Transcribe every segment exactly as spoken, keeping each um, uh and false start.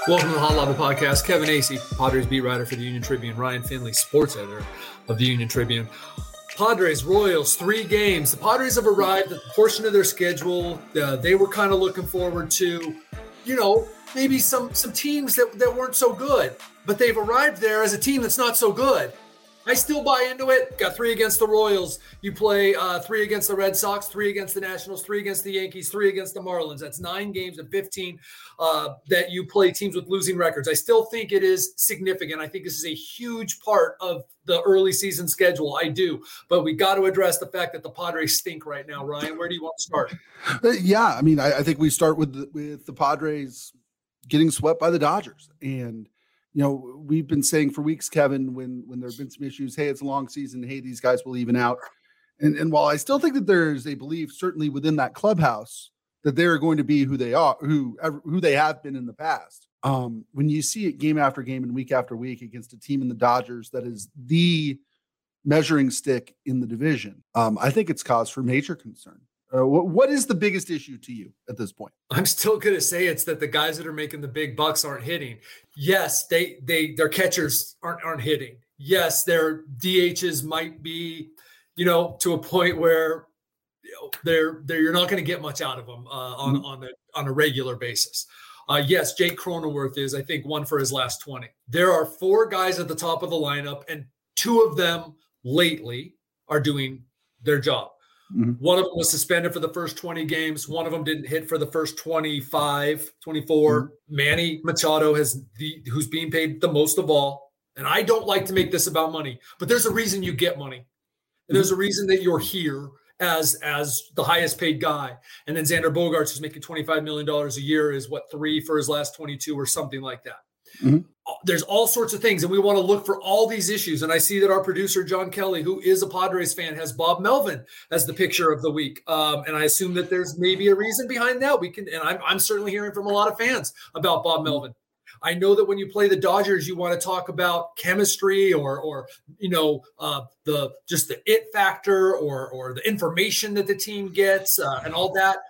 Welcome to the Hot Lava Podcast. Kevin Acee, Padres beat writer for the Union Tribune. Ryan Finley, sports editor of the Union Tribune. Padres, Royals, three games. The Padres have arrived at the portion of their schedule uh, they were kind of looking forward to. You know, maybe some some teams that, that weren't so good, but they've arrived there as a team that's not so good. I still buy into it. Got three against the Royals. You play uh, three against the Red Sox, three against the Nationals, three against the Yankees, three against the Marlins. That's nine games and fifteen uh, that you play teams with losing records. I still think it is significant. I think this is a huge part of the early season schedule. I do. But we got to address the fact that the Padres stink right now. Ryan, where do you want to start? Yeah, I mean, I, I think we start with the, with the Padres getting swept by the Dodgers. And you know, we've been saying for weeks, Kevin, when when there have been some issues, hey, it's a long season. Hey, these guys will even out. And and while I still think that there's a belief, certainly within that clubhouse, that they're going to be who they are, who who they have been in the past. Um, when you see it game after game and week after week against a team in the Dodgers that is the measuring stick in the division, um, I think it's cause for major concern. Uh, what, what is the biggest issue to you at this point? I'm still going to say it's that the guys that are making the big bucks aren't hitting. Yes, they they their catchers aren't aren't hitting. Yes, their D Hs might be, you know, to a point where you know, they're they're you're not going to get much out of them uh, on mm-hmm. on a on a regular basis. Uh, yes, Jake Cronenworth is, I think, one for his last twenty. There are four guys at the top of the lineup, and two of them lately are doing their job. Mm-hmm. One of them was suspended for the first twenty games. One of them didn't hit for the first twenty-five, twenty-four. Mm-hmm. Manny Machado has the who's being paid the most of all. And I don't like to make this about money, but there's a reason you get money. Mm-hmm. There's a reason that you're here as as the highest paid guy. And then Xander Bogaerts, who's making twenty-five million dollars a year, is what, three for his last twenty-two or something like that. Mm-hmm. There's all sorts of things, and we want to look for all these issues. And I see that our producer, John Kelly, who is a Padres fan, has Bob Melvin as the picture of the week. Um, and I assume that there's maybe a reason behind that. We can, and I'm, I'm certainly hearing from a lot of fans about Bob Melvin. I know that when you play the Dodgers, you want to talk about chemistry or, or you know, uh, the just the it factor or or the information that the team gets uh, and all that.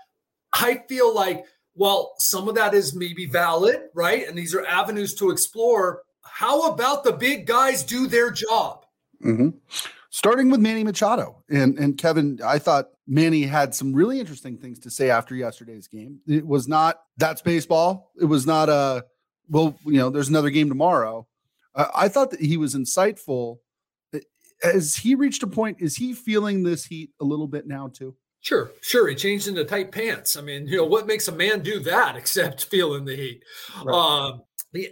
I feel like, well, some of that is maybe valid, right? And these are avenues to explore. How about the big guys do their job? Mm-hmm. Starting with Manny Machado. And, and Kevin, I thought Manny had some really interesting things to say after yesterday's game. It was not, that's baseball. It was not a, well, you know, there's another game tomorrow. Uh, I thought that he was insightful. As he reached a point, is he feeling this heat a little bit now too? Sure, sure. He changed into tight pants. I mean, you know, what makes a man do that except feeling the heat? Right. Um, the,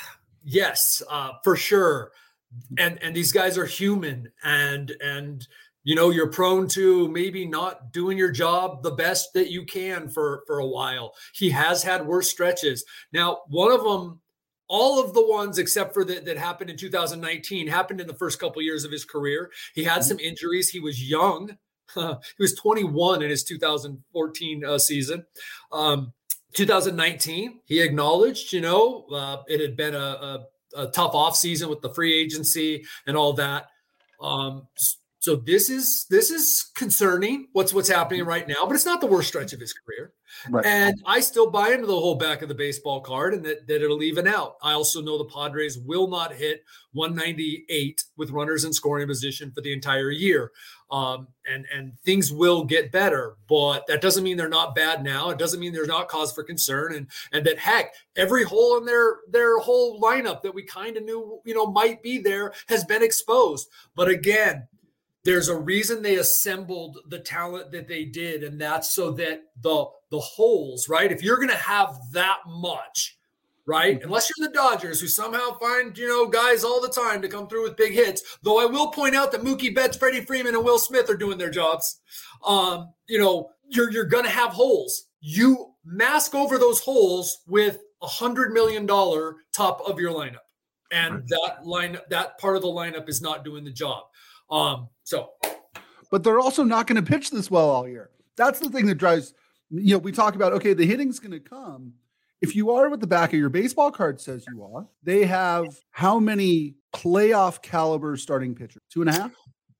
yes, uh, for sure. And and these guys are human, and and you know, you're prone to maybe not doing your job the best that you can for for a while. He has had worse stretches. Now, one of them, all of the ones except for that that happened in two thousand nineteen happened in the first couple of years of his career. He had mm-hmm. some injuries. He was young. Uh, he was twenty-one in his two thousand fourteen uh, season. Um, two thousand nineteen, he acknowledged, you know, uh, it had been a, a, a tough offseason with the free agency and all that. Um, so this is this is concerning what's what's happening right now, but it's not the worst stretch of his career. Right. And I still buy into the whole back of the baseball card and that, that it'll even out. I also know the Padres will not hit one ninety-eight with runners in scoring position for the entire year. Um, and, and things will get better, but that doesn't mean they're not bad now. It doesn't mean there's not cause for concern. And, and that, heck, every hole in their, their whole lineup that we kind of knew, you know, might be there has been exposed. But again, there's a reason they assembled the talent that they did, and that's so that the the holes, right? If you're going to have that much, right? Unless you're the Dodgers, who somehow find, you know, guys all the time to come through with big hits. Though I will point out that Mookie Betts, Freddie Freeman, and Will Smith are doing their jobs. Um, you know, you're you're going to have holes. You mask over those holes with a hundred million dollar top of your lineup, and right. that line, that part of the lineup is not doing the job. Um, so, but they're also not going to pitch this well all year. That's the thing that drives, you know, we talk about, okay, the hitting's going to come. If you are what the back of your baseball card says you are, they have how many playoff caliber starting pitchers? Two and a half?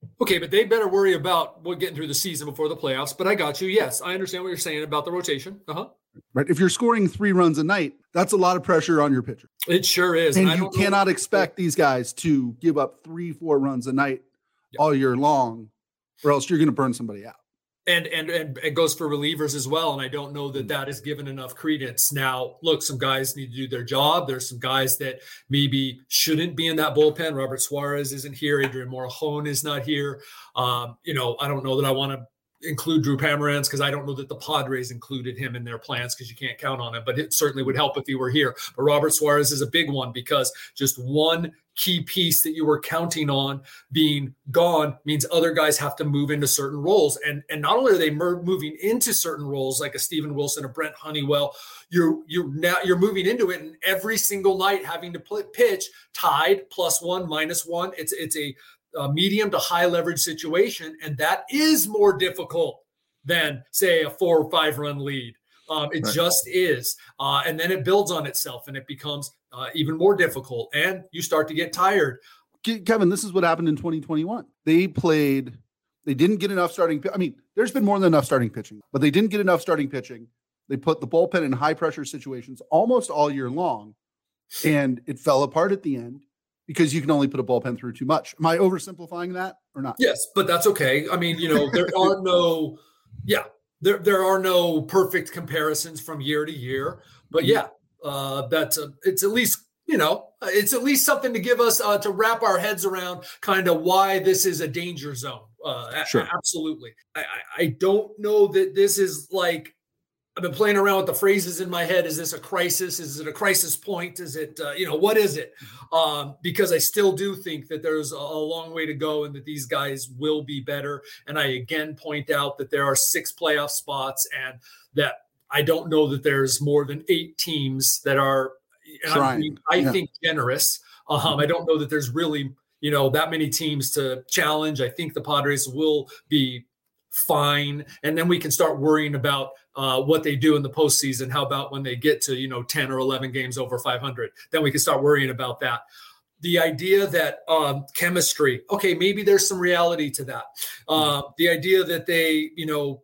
Okay, but they better worry about what getting through the season before the playoffs. But I got you. Yes, I understand what you're saying about the rotation. Uh-huh. Right. If you're scoring three runs a night, that's a lot of pressure on your pitcher. It sure is. And, and you cannot know. expect these guys to give up three, four runs a night yep. all year long, or else you're going to burn somebody out. And, and and it goes for relievers as well. And I don't know that that is given enough credence. Now, look, some guys need to do their job. There's some guys that maybe shouldn't be in that bullpen. Robert Suarez isn't here. Adrian Morejon is not here. Um, you know, I don't know that I want to include Drew Pomeranz because I don't know that the Padres included him in their plans because you can't count on him, but it certainly would help if he were here. But Robert Suarez is a big one because just one key piece that you were counting on being gone means other guys have to move into certain roles. And, and not only are they mer- moving into certain roles like a Steven Wilson, a Brent Honeywell, you're, you're now you're moving into it and every single night having to play, pitch tied plus one, minus one. It's, it's a, a medium to high leverage situation. And that is more difficult than say a four or five run lead. Um, it right. just is. Uh, and then it builds on itself and it becomes uh, even more difficult and you start to get tired. Kevin, this is what happened in twenty twenty-one. They played, they didn't get enough starting. I mean, there's been more than enough starting pitching, but they didn't get enough starting pitching. They put the bullpen in high pressure situations almost all year long. And it fell apart at the end because you can only put a bullpen through too much. Am I oversimplifying that or not? Yes, but that's okay. I mean, you know, there are no, yeah, there, there are no perfect comparisons from year to year, but yeah, uh, that's a, it's at least, you know, it's at least something to give us uh, to wrap our heads around kind of why this is a danger zone. Uh, sure. a- absolutely. I, I, I don't know that this is like, I've been playing around with the phrases in my head. Is this a crisis? Is it a crisis point? Is it, uh, you know, what is it? Um, because I still do think that there's a, a long way to go and that these guys will be better. And I again point out that there are six playoff spots and that I don't know that there's more than eight teams that are, and I, mean, I yeah. think, generous. Um, I don't know that there's really, you know, that many teams to challenge. I think the Padres will be fine. And then we can start worrying about uh, what they do in the postseason. How about when they get to, you know, ten or eleven games over five hundred, then we can start worrying about that. The idea that um, chemistry, okay, maybe there's some reality to that. Uh, the idea that they, you know,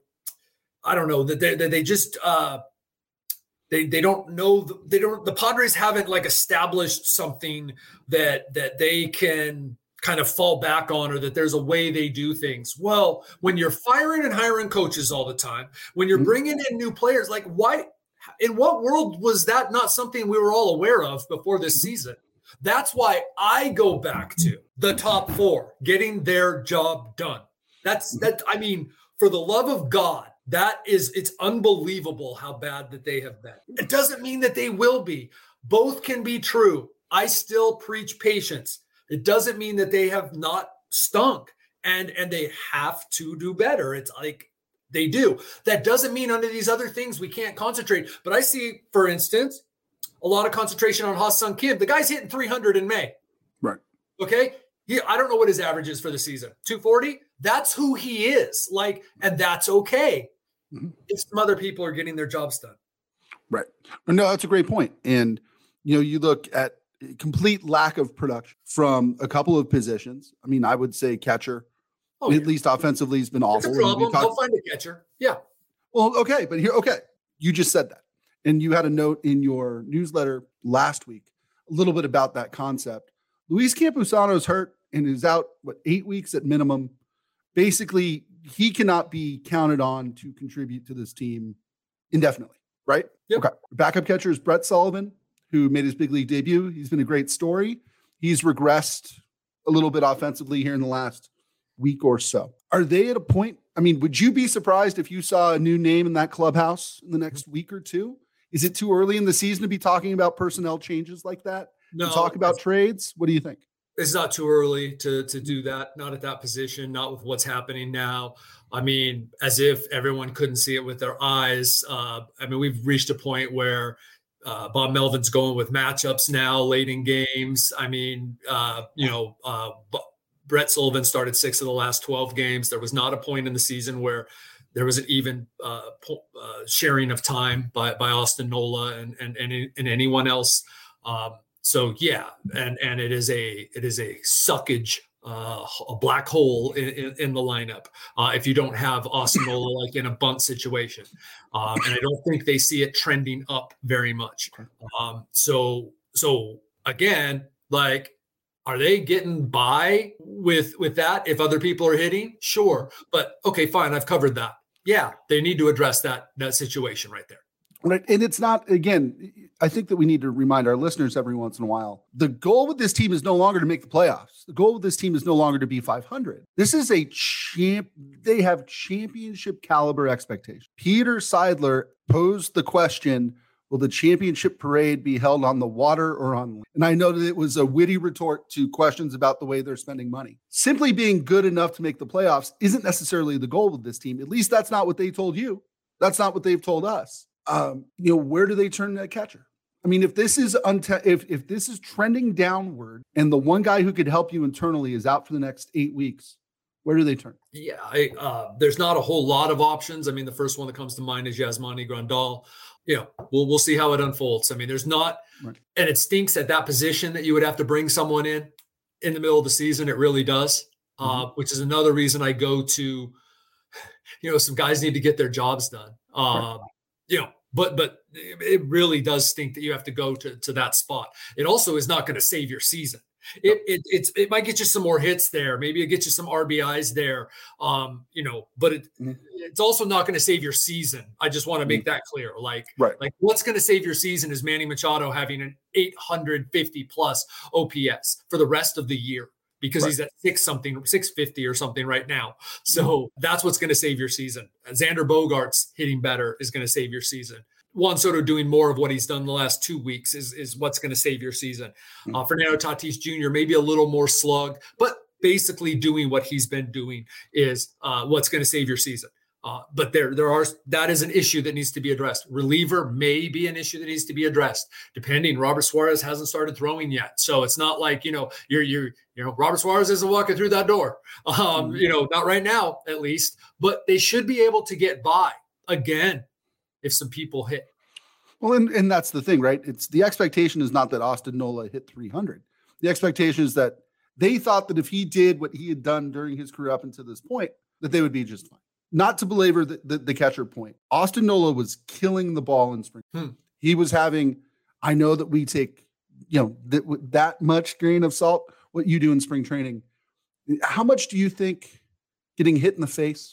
I don't know, that they, that they just, uh, they they don't know, they don't, the Padres haven't like established something that, that they can kind of fall back on, or that there's a way they do things. Well, when you're firing and hiring coaches all the time, when you're bringing in new players, like why, in what world was that not something we were all aware of before this season? That's why I go back to the top four getting their job done. That's that. I mean, for the love of God, that is, it's unbelievable how bad that they have been. It doesn't mean that they will be. Both can be true. I still preach patience. It doesn't mean that they have not stunk and, and they have to do better. It's like they do. That doesn't mean under these other things we can't concentrate. But I see, for instance, a lot of concentration on Ha-Seong Kim. The guy's hitting three hundred in May. Right. Okay. He, I don't know what his average is for the season. two forty. That's who he is. Like, and that's okay. Mm-hmm. If some other people are getting their jobs done. Right. No, that's a great point. And, you know, you look at complete lack of production from a couple of positions. I mean, I would say catcher, oh, at yeah. least offensively, has been awful. That's a problem. Talk- I'll find a catcher. Yeah. Well, okay. But here, okay. You just said that. And you had a note in your newsletter last week, a little bit about that concept. Luis Campusano's hurt and is out, what, eight weeks at minimum. Basically, he cannot be counted on to contribute to this team indefinitely, right? Yep. Okay. Backup catcher is Brett Sullivan, who made his big league debut. He's been a great story. He's regressed a little bit offensively here in the last week or so. Are they at a point? I mean, would you be surprised if you saw a new name in that clubhouse in the next week or two? Is it too early in the season to be talking about personnel changes like that? No. To talk about trades? What do you think? It's not too early to to do that. Not at that position, not with what's happening now. I mean, as if everyone couldn't see it with their eyes. Uh, I mean, we've reached a point where uh, Bob Melvin's going with matchups now late in games. I mean, uh, you know, uh, B- Brett Sullivan started six of the last twelve games. There was not a point in the season where there was an even uh, po- uh, sharing of time by by Austin Nola and and and, and anyone else. Um, So yeah, and and it is a it is a suckage uh, a black hole in, in, in the lineup uh, if you don't have Austin Nola like in a bunt situation. Um, and I don't think they see it trending up very much. Um, so, so again, like, are they getting by with, with that? If other people are hitting, sure. But okay, fine. I've covered that. Yeah. They need to address that, that situation right there. Right. And it's not, again, I think that we need to remind our listeners every once in a while, the goal with this team is no longer to make the playoffs. The goal with this team is no longer to be five hundred. This is a champ. They have championship caliber expectations. Peter Seidler posed the question, will the championship parade be held on the water or on land? And I know that it was a witty retort to questions about the way they're spending money. Simply being good enough to make the playoffs isn't necessarily the goal with this team. At least that's not what they told you. That's not what they've told us. Um, you know, where do they turn that catcher? I mean, if this is unte- if if this is trending downward and the one guy who could help you internally is out for the next eight weeks, where do they turn? Yeah, I, uh, there's not a whole lot of options. I mean, the first one that comes to mind is Yasmani Grandal. You know, we'll we'll see how it unfolds. I mean, there's not, right. And it stinks at that position that you would have to bring someone in in the middle of the season. It really does, mm-hmm. uh, which is another reason I go to, you know, some guys need to get their jobs done. Um, right. You know, but but it really does stink that you have to go to, to that spot. It also is not going to save your season. It, it it's it might get you some more hits there. Maybe it gets you some R B Is there. Um, you know, but it mm-hmm. it's also not going to save your season. I just want to make mm-hmm. that clear. Like, right. like what's going to save your season is Manny Machado having an eight hundred fifty plus O P S for the rest of the year. Because right. he's at six something, six fifty or something right now. So mm-hmm. that's what's going to save your season. Xander Bogaerts hitting better is going to save your season. Juan Soto doing more of what he's done the last two weeks is, is what's going to save your season. Mm-hmm. Uh, Fernando Tatis Junior, maybe a little more slug, but basically doing what he's been doing is uh, what's going to save your season. Uh, but there, there are, that is an issue that needs to be addressed. Reliever may be an issue that needs to be addressed, depending. Robert Suarez hasn't started throwing yet. So it's not like, you know, you're, you're, you know, Robert Suarez isn't walking through that door, um, mm-hmm. you know, not right now, at least, but they should be able to get by again if some people hit. Well, and, and that's the thing, right? It's the expectation is not that Austin Nola hit three hundred. The expectation is that they thought that if he did what he had done during his career up until this point, that they would be just fine. Not to belabor the, the, the catcher point, Austin Nola was killing the ball in spring. Hmm. He was having, I know that we take, you know, that, with that much grain of salt, what you do in spring training. How much do you think getting hit in the face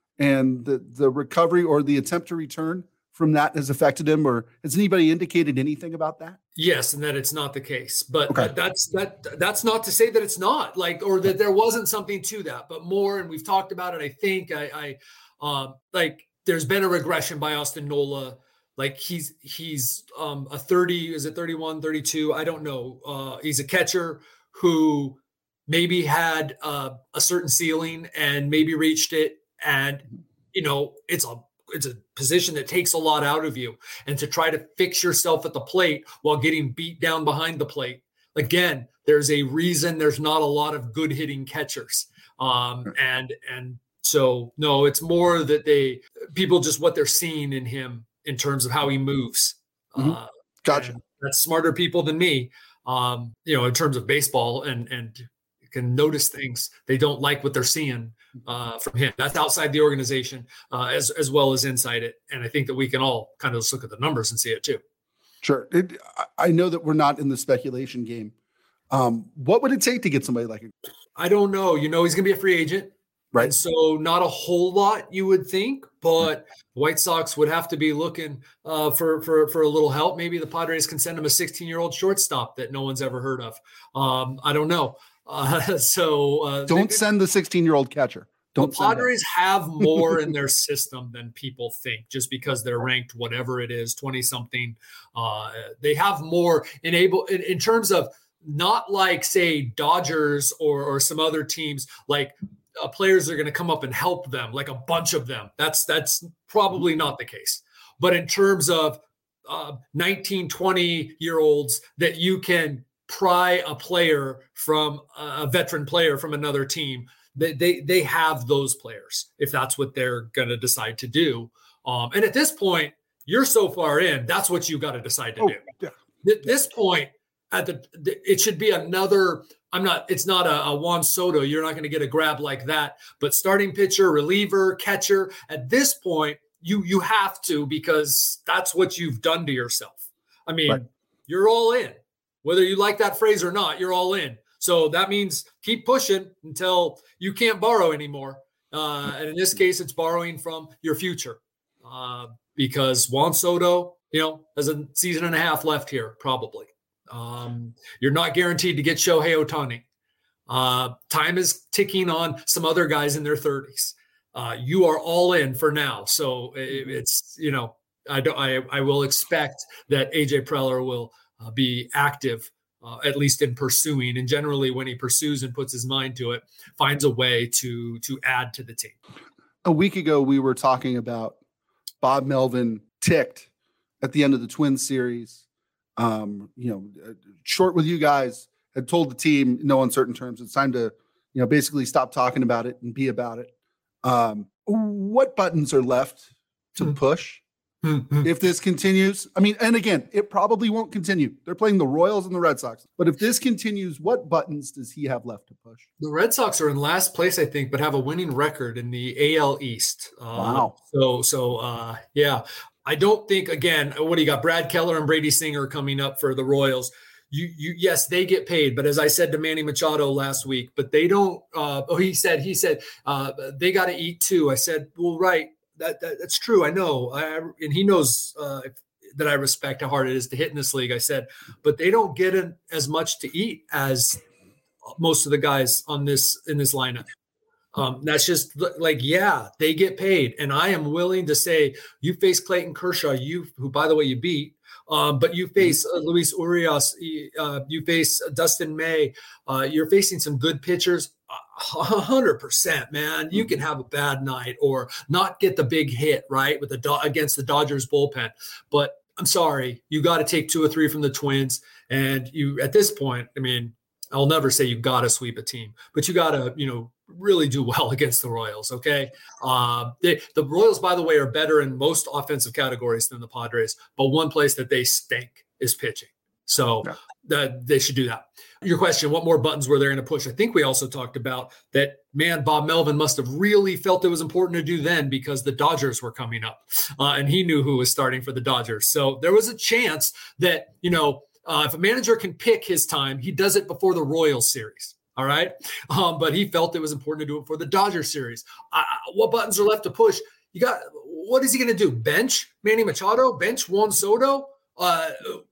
and the, the recovery or the attempt to return from that has affected him, or has anybody indicated anything about that? Yes, and that it's not the case, but okay. that's that that's not to say that it's not like, or that there wasn't something to that, but more. And we've talked about it. I think I, I um, like there's been a regression by Austin Nola. Like he's he's um, a thirty, is it thirty-one, thirty-two? I don't know. Uh, he's a catcher who maybe had uh, a certain ceiling and maybe reached it, and you know it's a it's a position that takes a lot out of you, and to try to fix yourself at the plate while getting beat down behind the plate. Again, there's a reason there's not a lot of good hitting catchers. Um, and, and so, no, it's more that they, people just what they're seeing in him in terms of how he moves. Mm-hmm. Uh, gotcha. That's smarter people than me, um, you know, in terms of baseball, and, and you can notice things. They don't like what they're seeing uh, from him. That's outside the organization uh, as, as well as inside it. And I think that we can all kind of just look at the numbers and see it too. Sure. It, I know that we're not in the speculation game. Um, what would it take to get somebody like him? I don't know. You know, he's going to be a free agent. Right. And so not a whole lot you would think, but the White Sox would have to be looking uh, for, for, for a little help. Maybe the Padres can send him a sixteen year old shortstop that no one's ever heard of. Um, I don't know. Uh, so uh, don't they, send the sixteen year old catcher. Don't the Padres have more in their system than people think, just because they're ranked whatever it is, twenty something. Uh, they have more enable in, in terms of not like say Dodgers or, or some other teams, like uh, players are going to come up and help them, like a bunch of them. That's, that's probably not the case. But in terms of uh, nineteen, twenty year olds that you can pry a player from a veteran player from another team, They, they they have those players if that's what they're going to decide to do. Um, and at this point, you're so far in, that's what you got to decide to oh, do. Yeah. At this point, at the, the it should be another. I'm not. It's not a, a Juan Soto. You're not going to get a grab like that. But starting pitcher, reliever, catcher. At this point, you you have to, because that's what you've done to yourself. I mean, right. You're all in. Whether you like that phrase or not, you're all in. So that means keep pushing until you can't borrow anymore. Uh, and in this case, it's borrowing from your future, uh, because Juan Soto, you know, has a season and a half left here, probably. Um, you're not guaranteed to get Shohei Ohtani. Uh, time is ticking on some other guys in their thirties. Uh, you are all in for now. So it, it's, you know, I, don't, I, I will expect that A J Preller will uh, be active, uh, at least in pursuing. And generally when he pursues and puts his mind to it, finds a way to, to add to the team. A week ago, we were talking about Bob Melvin ticked at the end of the Twins series. Um, you know, short with you guys, had told the team in no uncertain terms, it's time to, you know, basically stop talking about it and be about it. Um, what buttons are left to mm-hmm. push mm-hmm. if this continues? I mean, and again, it probably won't continue. They're playing the Royals and the Red Sox. But if this continues, what buttons does he have left to push? The Red Sox are in last place, I think, but have a winning record in the A L East. Uh, wow. So, so uh, yeah. I don't think, again, what do you got? Brad Keller and Brady Singer coming up for the Royals. You, you, yes, they get paid, but as I said to Manny Machado last week, but they don't. Uh, oh, he said, he said uh, they got to eat too. I said, well, right, that, that that's true. I know, I, and he knows uh, that I respect how hard it is to hit in this league. I said, but they don't get in as much to eat as most of the guys on this in this lineup. Um, that's just like, yeah, they get paid. And I am willing to say you face Clayton Kershaw, you who, by the way, you beat, um, but you face uh, Luis Urias, uh, you face Dustin May. Uh, you're facing some good pitchers. A hundred percent, man. You can have a bad night or not get the big hit, right, with the Do- against the Dodgers bullpen. But I'm sorry, you got to take two or three from the Twins. And you, at this point, I mean, I'll never say you got to sweep a team, but you got to, you know, really do well against the Royals. Okay. Uh, they, the Royals, by the way, are better in most offensive categories than the Padres, but one place that they stink is pitching. So yeah. that they should do that. Your question, what more buttons were there going to push? I think we also talked about that, man, Bob Melvin must have really felt it was important to do then because the Dodgers were coming up uh, and he knew who was starting for the Dodgers. So there was a chance that, you know, uh, if a manager can pick his time, he does it before the Royals series. All right. Um, but he felt it was important to do it for the Dodgers series. Uh, what buttons are left to push? You got, what is he going to do? Bench Manny Machado? Bench Juan Soto? Uh,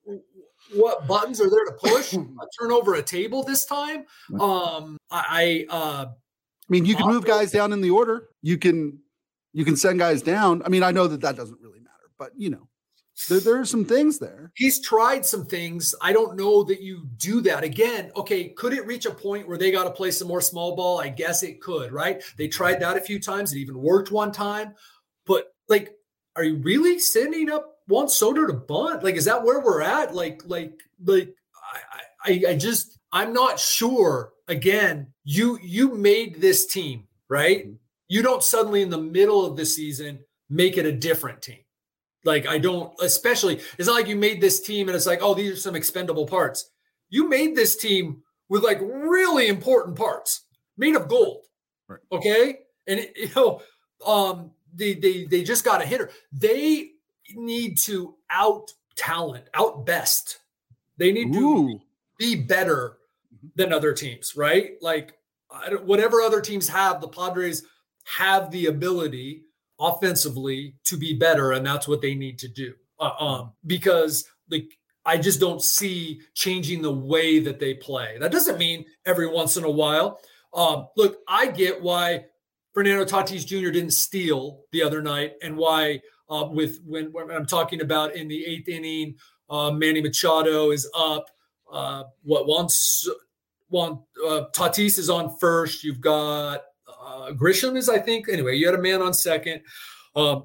what buttons are there to push? uh, turn over a table this time? Um, I, uh, I mean, you can move guys down in the order. You can, you can send guys down. I mean, I know that that doesn't really matter, but you know. There, there are some things there. He's tried some things. I don't know that you do that again. Okay. Could it reach a point where they got to play some more small ball? I guess it could, right? They tried that a few times. It even worked one time, but like, are you really sending up Juan Soto to bunt? Like, is that where we're at? Like, like, like, I, I, I just, I'm not sure. Again, you, you made this team, right? Mm-hmm. You don't suddenly in the middle of the season make it a different team. Like, I don't, especially, it's not like you made this team and it's like, oh, these are some expendable parts. You made this team with like really important parts made of gold. Right. Okay. And, it, you know, um, they, they, they just got a hitter. They need to out talent, out best. They need Ooh. to be better than other teams, right? Like, I don't, whatever other teams have, the Padres have the ability offensively to be better, and that's what they need to do. Uh, um, because like I just don't see changing the way that they play. That doesn't mean every once in a while. Um, look, I get why Fernando Tatis Junior didn't steal the other night, and why uh, with when, when I'm talking about in the eighth inning, uh, Manny Machado is up. Uh, what once one uh, Tatis is on first. You've got. Uh, Grisham is, I think. Anyway, you had a man on second, um,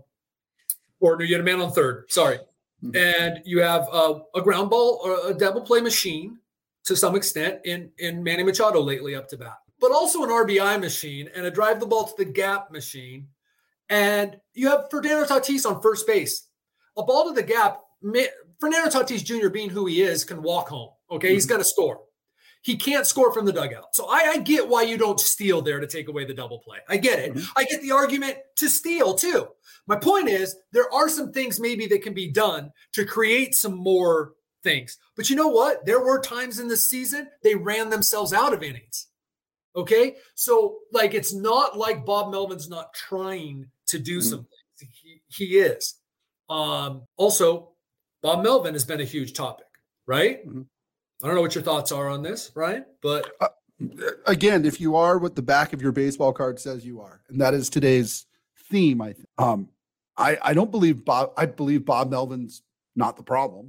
or no, you had a man on third. Sorry, mm-hmm. and you have uh, a ground ball or a double play machine to some extent in in Manny Machado lately up to bat, but also an R B I machine and a drive the ball to the gap machine, and you have Fernando Tatis on first base. A ball to the gap. Fernando Tatis Junior, being who he is, can walk home. Okay, Mm-hmm. he's going to score. He can't score from the dugout. So I, I get why you don't steal there to take away the double play. I get it. Mm-hmm. I get the argument to steal too. My point is there are some things maybe that can be done to create some more things. But you know what? There were times in the season they ran themselves out of innings. Okay? So like it's not like Bob Melvin's not trying to do mm-hmm. some things. He, he is. Um, also, Bob Melvin has been a huge topic, right? Mm-hmm. I don't know what your thoughts are on this, Ryan, but uh, again, if you are what the back of your baseball card says you are, and that is today's theme, I think. Um, I, I don't believe Bob. I believe Bob Melvin's not the problem.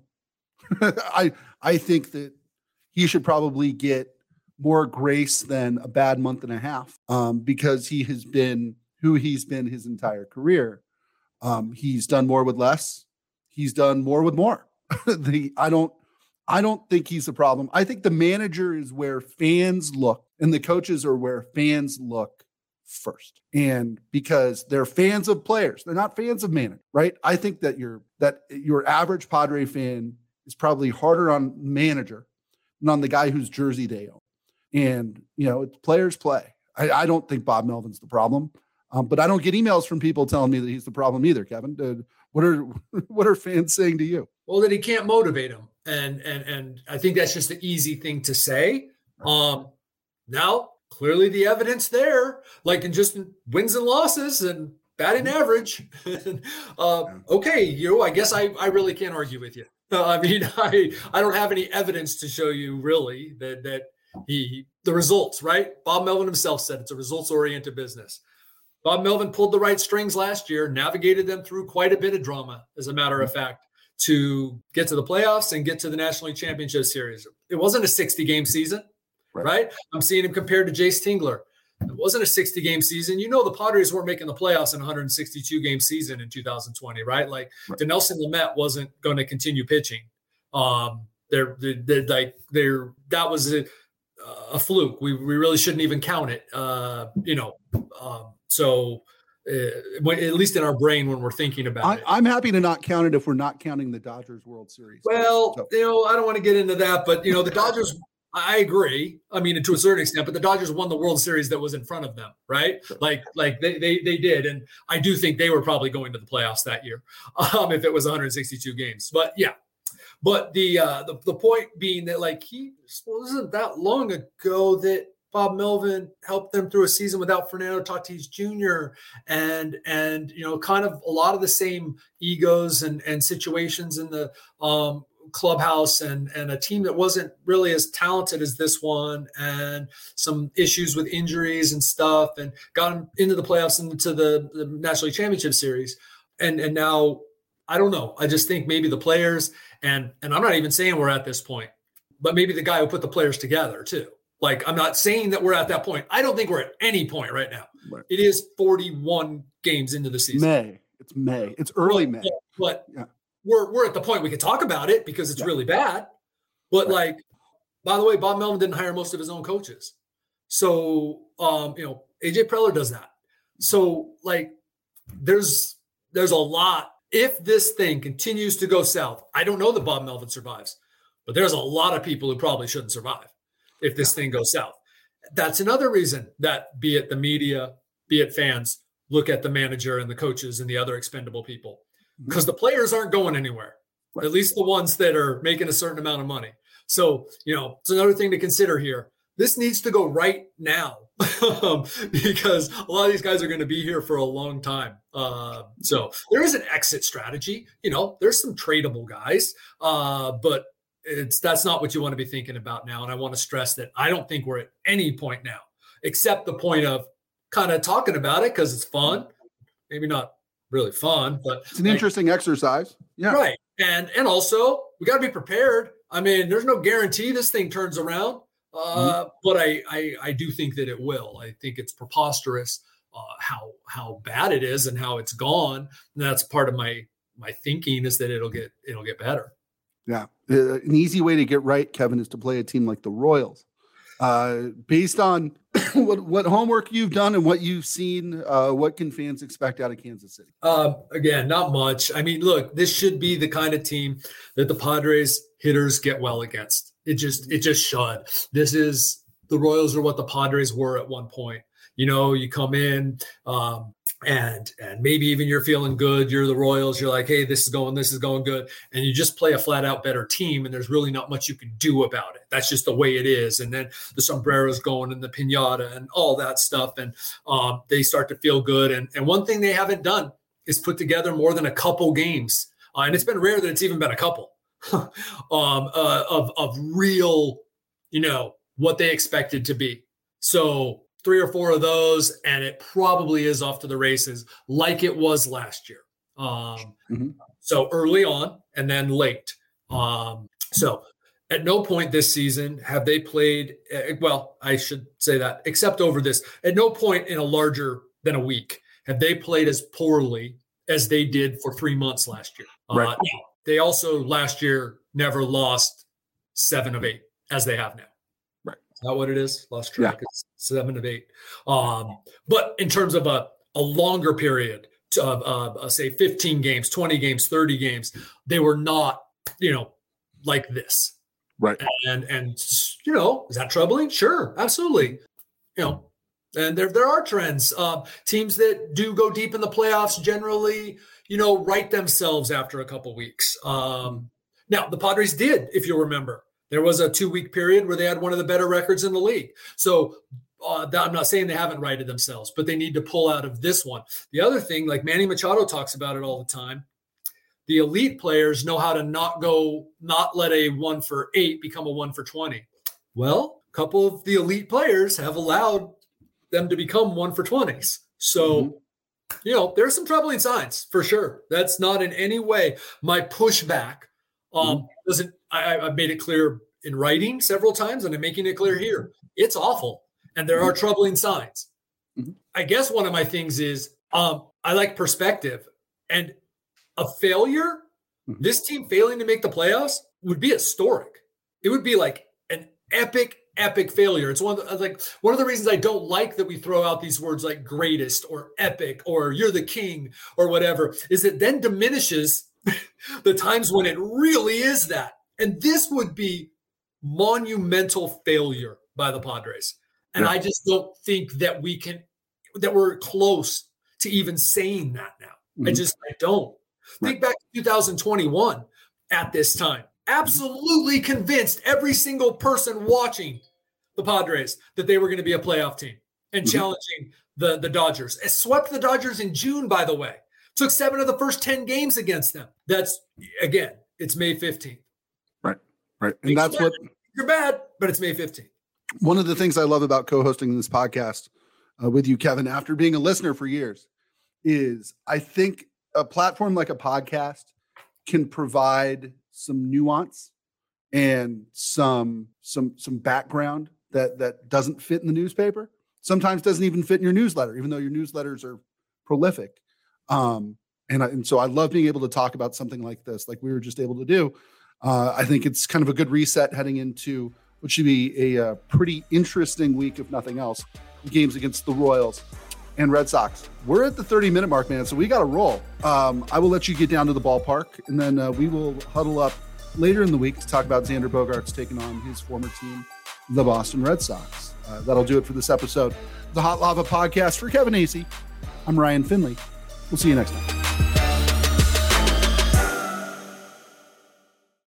I I think that he should probably get more grace than a bad month and a half, um, because he has been who he's been his entire career. Um, he's done more with less. He's done more with more. the I don't. I don't think he's the problem. I think the manager is where fans look, and the coaches are where fans look first. And because they're fans of players, they're not fans of manager, right? I think that your that your average Padre fan is probably harder on manager than on the guy whose jersey they own. And you know, it's players play. I, I don't think Bob Melvin's the problem, um, but I don't get emails from people telling me that he's the problem either. Kevin, uh, what are what are fans saying to you? Well, that he can't motivate them. And and and I think that's just an easy thing to say. Um, now, clearly the evidence there, like in just wins and losses and batting average. uh, okay, you know, I guess I, I really can't argue with you. Uh, I mean, I I don't have any evidence to show you really that that he the results, right? Bob Melvin himself said it's a results-oriented business. Bob Melvin pulled the right strings last year, navigated them through quite a bit of drama, as a matter of fact, to get to the playoffs and get to the National League Championship Series. It wasn't a sixty-game season, right. right? I'm seeing him compared to Jace Tingler. It wasn't a sixty-game season. You know the Padres weren't making the playoffs in a one hundred sixty-two game season in two thousand twenty, right? Like right. Dinelson Lamet wasn't going to continue pitching. Um, they're, they're, they're like they're that was a, a fluke. We we really shouldn't even count it. Uh, you know, um, so. Uh, at least in our brain when we're thinking about I, it. I'm happy to not count it if we're not counting the Dodgers World Series. Well, so. you know, I don't want to get into that, but, you know, the Dodgers, I agree. I mean, to a certain extent, but the Dodgers won the World Series that was in front of them, right? Sure. Like, like they, they they did. And I do think they were probably going to the playoffs that year um, if it was one hundred sixty-two games. But, yeah. But the, uh, the, the point being that, like, he wasn't that long ago that Bob Melvin helped them through a season without Fernando Tatis Junior and, and, you know, kind of a lot of the same egos and, and situations in the um, clubhouse and, and a team that wasn't really as talented as this one and some issues with injuries and stuff and got them into the playoffs and into the, the National League Championship Series. And, and now, I don't know. I just think maybe the players and, and I'm not even saying we're at this point, but maybe the guy who put the players together too. Like, I'm not saying that we're at that point. I don't think we're at any point right now. Right. It is forty-one games into the season. May. It's May. It's early May. But, but yeah. we're we're at the point we can talk about it because it's yeah. really bad. But, right. like, by the way, Bob Melvin didn't hire most of his own coaches. So, um, you know, A J Preller does that. So, like, there's there's a lot. If this thing continues to go south, I don't know that Bob Melvin survives. But there's a lot of people who probably shouldn't survive if this thing goes south. That's another reason that be it the media, be it fans, look at the manager and the coaches and the other expendable people because the players aren't going anywhere, right. At least the ones that are making a certain amount of money. So, you know, it's another thing to consider here. This needs to go right now because a lot of these guys are going to be here for a long time. Uh, so there is an exit strategy. You know, there's some tradable guys, uh, but It's that's not what you want to be thinking about now. And I want to stress that I don't think we're at any point now, except the point of kind of talking about it because it's fun. Maybe not really fun, but it's an like, interesting exercise. Yeah. Right. And and also we got to be prepared. I mean, there's no guarantee this thing turns around. Uh, mm-hmm. But I, I I do think that it will. I think it's preposterous uh, how how bad it is and how it's gone. And that's part of my my thinking is that it'll get it'll get better. Yeah. Uh, an easy way to get right, Kevin, is to play a team like the Royals. Uh, based on what, what homework you've done and what you've seen, uh, what can fans expect out of Kansas City? Uh, again, not much. I mean, look, this should be the kind of team that the Padres hitters get well against. It just it just should. This is the Royals are what the Padres were at one point. You know, you come in um, and and maybe even you're feeling good. You're the Royals. You're like, hey, this is going, this is going good. And you just play a flat out better team. And there's really not much you can do about it. That's just the way it is. And then the sombreros going and the piñata and all that stuff. And um, they start to feel good. And, and one thing they haven't done is put together more than a couple games. Uh, and it's been rare that it's even been a couple um, uh, of, of real, you know, what they expected to be. So three or four of those, and it probably is off to the races like it was last year. Um, mm-hmm. So early on and then late. Um, so at no point this season have they played, well, I should say that, except over this, at no point in a larger than a week have they played as poorly as they did for three months last year. Right. Uh, they also last year never lost seven of eight as they have now. Not what it is. Lost track. Yeah. It's seven of eight. Um, but in terms of a, a longer period of, uh, uh, say, fifteen games, twenty games, thirty games, they were not, you know, like this. Right. And, and you know, is that troubling? Sure. Absolutely. You know, and there, there are trends. Uh, teams that do go deep in the playoffs generally, you know, right themselves after a couple weeks. Um, now, the Padres did, if you'll remember. There was a two-week period where they had one of the better records in the league. So uh, I'm not saying they haven't righted themselves, but they need to pull out of this one. The other thing, like Manny Machado talks about it all the time, the elite players know how to not go, not let a one for eight become a one for twenty. Well, a couple of the elite players have allowed them to become one for twenties. So, mm-hmm. you know, there's some troubling signs for sure. That's not in any way my pushback. Um, mm-hmm. doesn't I, I've made it clear in writing several times, and I'm making it clear here. It's awful, and there are troubling signs. Mm-hmm. I guess one of my things is um, I like perspective, and a failure, mm-hmm. this team failing to make the playoffs would be historic. It would be like an epic, epic failure. It's one of the, like one of the reasons I don't like that we throw out these words like greatest or epic or you're the king or whatever, is it then diminishes the times when it really is that. And this would be monumental failure by the Padres. And yeah. I just don't think that we can, that we're close to even saying that now. Mm-hmm. I just, I don't. Right. Think back to two thousand twenty-one at this time. Absolutely convinced every single person watching the Padres that they were going to be a playoff team and mm-hmm. challenging the, the Dodgers. It swept the Dodgers in June, by the way. Took seven of the first ten games against them. That's, again, it's May fifteenth. Right, right. And that's what – you're bad, but it's May fifteenth. One of the things I love about co-hosting this podcast uh, with you, Kevin, after being a listener for years, is I think a platform like a podcast can provide some nuance and some some some background that that doesn't fit in the newspaper. Sometimes doesn't even fit in your newsletter, even though your newsletters are prolific. Um, and, I, and so I love being able to talk about something like this, like we were just able to do. Uh, I think it's kind of a good reset heading into what should be a, a pretty interesting week, if nothing else, games against the Royals and Red Sox. We're at the thirty minute mark, man. So we got to roll. Um, I will let you get down to the ballpark, and then uh, we will huddle up later in the week to talk about Xander Bogaerts taking on his former team, the Boston Red Sox. Uh, that'll do it for this episode of the Hot Lava Podcast. For Kevin Acee, I'm Ryan Finley. We'll see you next time.